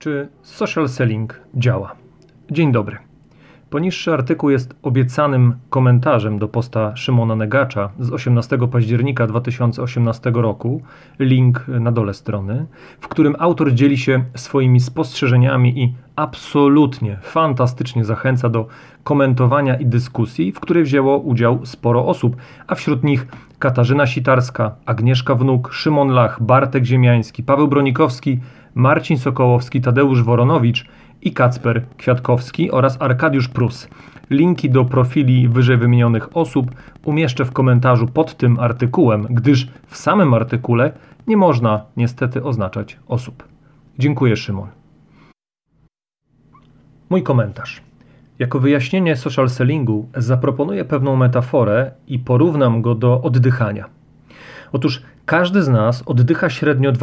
Czy social selling działa? Dzień dobry. Poniższy artykuł jest obiecanym komentarzem do posta Szymona Negacza z 18 października 2018 roku, link na dole strony, w którym autor dzieli się swoimi spostrzeżeniami i absolutnie, fantastycznie zachęca do komentowania i dyskusji, w której wzięło udział sporo osób, a wśród nich Katarzyna Sitarska, Agnieszka Wnuk, Szymon Lach, Bartek Ziemiański, Paweł Bronikowski, Marcin Sokołowski, Tadeusz Woronowicz i Kacper Kwiatkowski oraz Arkadiusz Prus. Linki do profili wyżej wymienionych osób umieszczę w komentarzu pod tym artykułem, gdyż w samym artykule nie można niestety oznaczać osób. Dziękuję, Szymon. Mój komentarz. Jako wyjaśnienie social sellingu zaproponuję pewną metaforę i porównam go do oddychania. Otóż każdy z nas oddycha średnio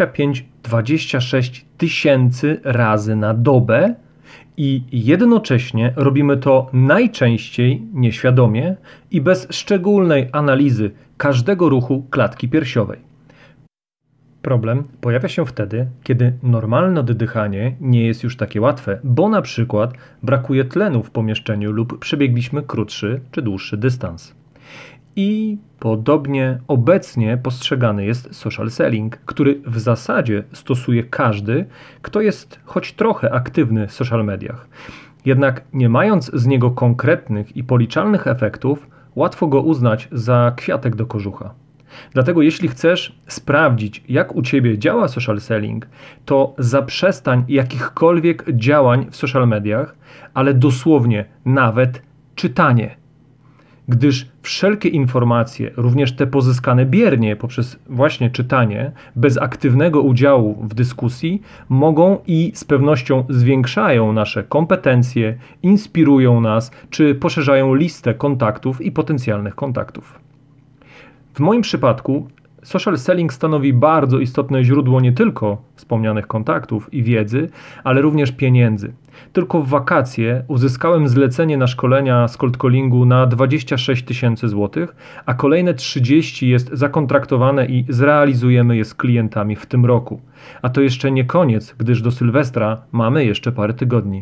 25-26 tysięcy razy na dobę i jednocześnie robimy to najczęściej nieświadomie i bez szczególnej analizy każdego ruchu klatki piersiowej. Problem pojawia się wtedy, kiedy normalne oddychanie nie jest już takie łatwe, bo na przykład brakuje tlenu w pomieszczeniu lub przebiegliśmy krótszy czy dłuższy dystans. I podobnie obecnie postrzegany jest social selling, który w zasadzie stosuje każdy, kto jest choć trochę aktywny w social mediach. Jednak nie mając z niego konkretnych i policzalnych efektów, łatwo go uznać za kwiatek do kożucha. Dlatego jeśli chcesz sprawdzić, jak u Ciebie działa social selling, to zaprzestań jakichkolwiek działań w social mediach, ale dosłownie nawet czytanie. Gdyż wszelkie informacje, również te pozyskane biernie poprzez właśnie czytanie, bez aktywnego udziału w dyskusji, mogą i z pewnością zwiększają nasze kompetencje, inspirują nas, czy poszerzają listę kontaktów i potencjalnych kontaktów. W moim przypadku social selling stanowi bardzo istotne źródło nie tylko wspomnianych kontaktów i wiedzy, ale również pieniędzy. Tylko w wakacje uzyskałem zlecenie na szkolenia z cold callingu na 26 tysięcy złotych, a kolejne 30 jest zakontraktowane i zrealizujemy je z klientami w tym roku. A to jeszcze nie koniec, gdyż do Sylwestra mamy jeszcze parę tygodni.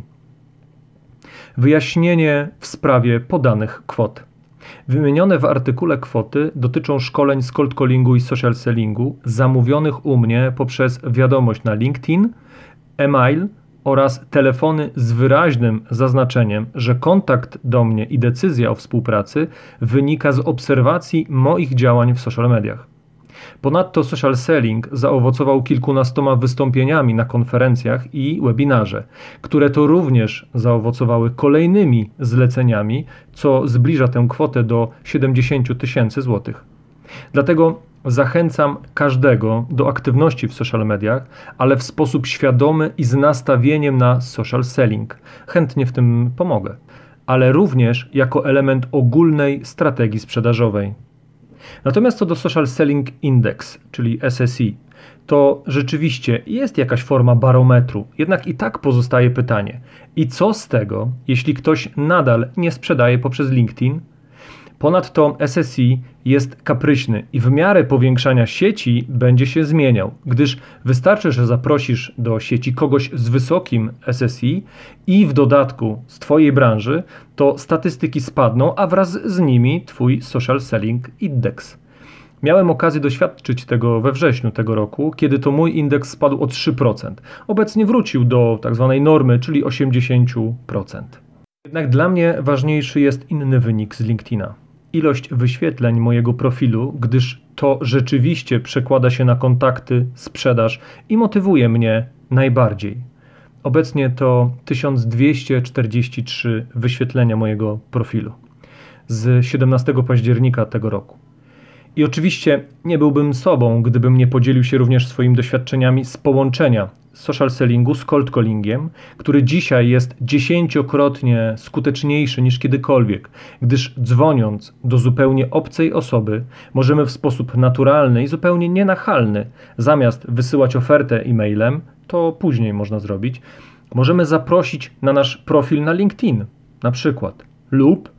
Wyjaśnienie w sprawie podanych kwot. Wymienione w artykule kwoty dotyczą szkoleń z cold callingu i social sellingu zamówionych u mnie poprzez wiadomość na LinkedIn, e-mail oraz telefony z wyraźnym zaznaczeniem, że kontakt do mnie i decyzja o współpracy wynika z obserwacji moich działań w social mediach. Ponadto social selling zaowocował kilkunastoma wystąpieniami na konferencjach i webinarze, które to również zaowocowały kolejnymi zleceniami, co zbliża tę kwotę do 70 tysięcy złotych. Dlatego zachęcam każdego do aktywności w social mediach, ale w sposób świadomy i z nastawieniem na social selling. Chętnie w tym pomogę, ale również jako element ogólnej strategii sprzedażowej. Natomiast co do Social Selling Index, czyli SSI, to rzeczywiście jest jakaś forma barometru, jednak i tak pozostaje pytanie, i co z tego, jeśli ktoś nadal nie sprzedaje poprzez LinkedIn? Ponadto SSI jest kapryśny i w miarę powiększania sieci będzie się zmieniał, gdyż wystarczy, że zaprosisz do sieci kogoś z wysokim SSI i w dodatku z Twojej branży, to statystyki spadną, a wraz z nimi Twój Social Selling Index. Miałem okazję doświadczyć tego we wrześniu tego roku, kiedy to mój indeks spadł o 3%. Obecnie wrócił do tzw. normy, czyli 80%. Jednak dla mnie ważniejszy jest inny wynik z LinkedIna. Ilość wyświetleń mojego profilu, gdyż to rzeczywiście przekłada się na kontakty, sprzedaż i motywuje mnie najbardziej. Obecnie to 1243 wyświetlenia mojego profilu z 17 października tego roku. I oczywiście nie byłbym sobą, gdybym nie podzielił się również swoimi doświadczeniami z połączenia social sellingu z cold callingiem, który dzisiaj jest 10-krotnie skuteczniejszy niż kiedykolwiek, gdyż dzwoniąc do zupełnie obcej osoby możemy w sposób naturalny i zupełnie nienachalny, zamiast wysyłać ofertę e-mailem, to później można zrobić, możemy zaprosić na nasz profil na LinkedIn na przykład lub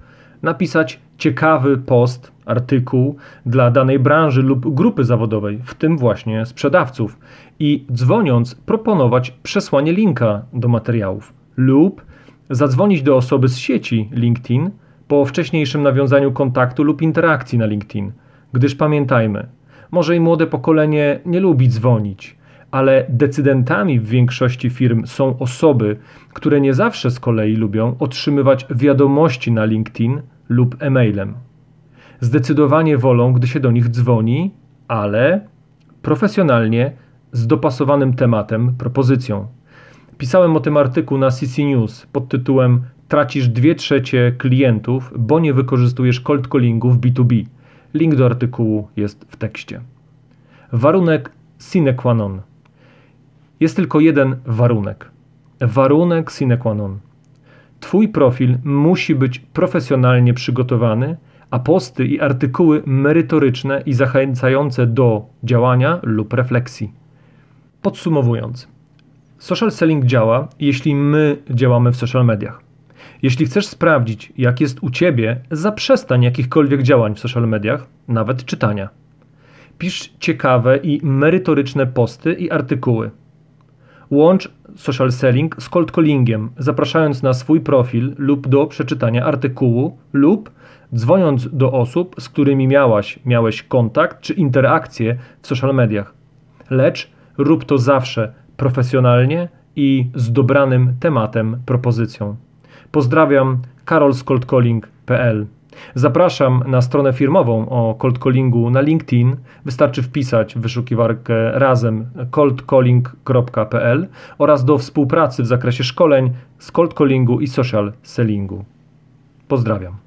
napisać ciekawy post, artykuł dla danej branży lub grupy zawodowej, w tym właśnie sprzedawców, i dzwoniąc proponować przesłanie linka do materiałów lub zadzwonić do osoby z sieci LinkedIn po wcześniejszym nawiązaniu kontaktu lub interakcji na LinkedIn, gdyż pamiętajmy, może i młode pokolenie nie lubi dzwonić, ale decydentami w większości firm są osoby, które nie zawsze z kolei lubią otrzymywać wiadomości na LinkedIn lub e-mailem. Zdecydowanie wolą, gdy się do nich dzwoni, ale profesjonalnie, z dopasowanym tematem, propozycją. Pisałem o tym artykuł na CC News pod tytułem "Tracisz 2/3 klientów, bo nie wykorzystujesz cold callingu w B2B". Link do artykułu jest w tekście. Warunek sine qua non. Jest tylko jeden warunek. Warunek sine qua non. Twój profil musi być profesjonalnie przygotowany, a posty i artykuły merytoryczne i zachęcające do działania lub refleksji. Podsumowując, social selling działa, jeśli my działamy w social mediach. Jeśli chcesz sprawdzić, jak jest u Ciebie, zaprzestań jakichkolwiek działań w social mediach, nawet czytania. Pisz ciekawe i merytoryczne posty i artykuły. Łącz social selling z cold callingiem, zapraszając na swój profil lub do przeczytania artykułu lub dzwoniąc do osób, z którymi miałeś kontakt czy interakcję w social mediach. Lecz rób to zawsze profesjonalnie i z dobranym tematem, propozycją. Pozdrawiam, Karol z coldcalling.pl. Zapraszam na stronę firmową o cold callingu na LinkedIn. Wystarczy wpisać w wyszukiwarkę razem coldcalling.pl oraz do współpracy w zakresie szkoleń z cold callingu i social sellingu. Pozdrawiam.